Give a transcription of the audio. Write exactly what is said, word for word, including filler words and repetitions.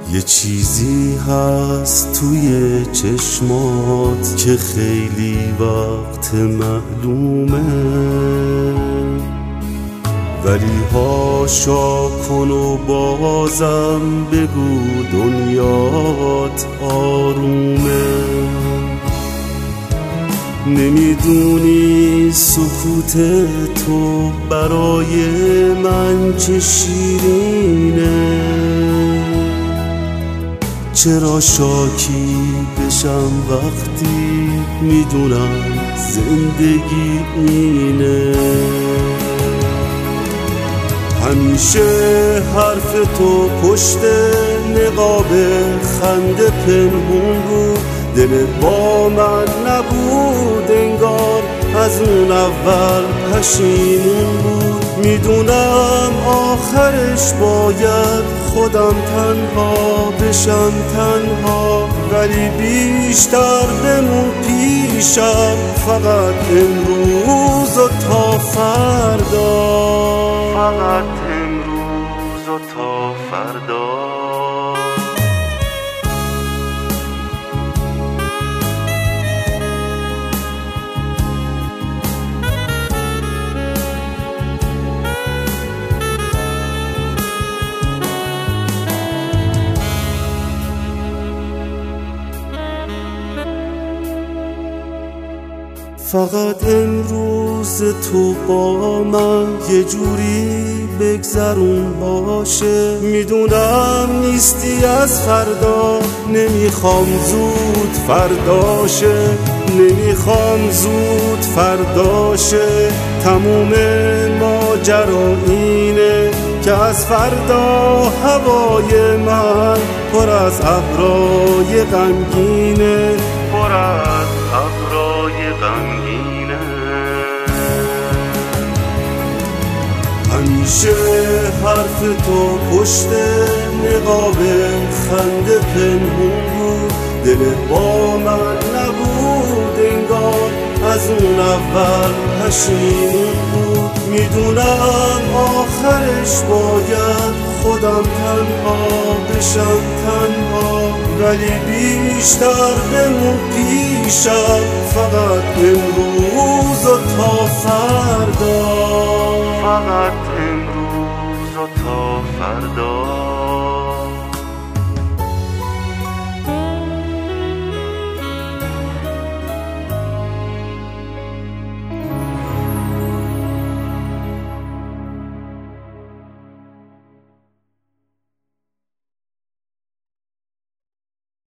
یه چیزی هست توی چشمات که خیلی وقت معلومه، ولی هاشا کن و بازم بگو دنیات آرومه. نمیدونی سکوت تو برای من چه شیرینه، چرا شاکی بشم وقتی میدونم زندگی اینه. همیشه حرف تو پشت نقاب خنده پنهون بود، دل با من نبود انگار از اون اول پشیمون بود. میدونم آخرش باید خودم تنها بشم تنها، ولی بیشتر بمون پیشم فقط امروز و تا فردا، فقط امروز و تا فردا. فقط امروز تو با من یه جوری بگذرون باشه. میدونم نیستی از فردا، نمیخوام زود فرداشه، نمیخوام زود فرداشه. تموم ماجرا اینه که از فردا هوای من پر از ابرای غمگینه، پر از ابرای غمگینه. همیشه حرف تو پشت نقاب خنده پنهون بود، دل با من نبود انگار از اون اول پشیمون بود. میدونم آخرش باید خودم تنها بشم تنها، ولی بیشتر بمون پیشم فقط امروز و تا فردا، فقط امروز و تا فردا.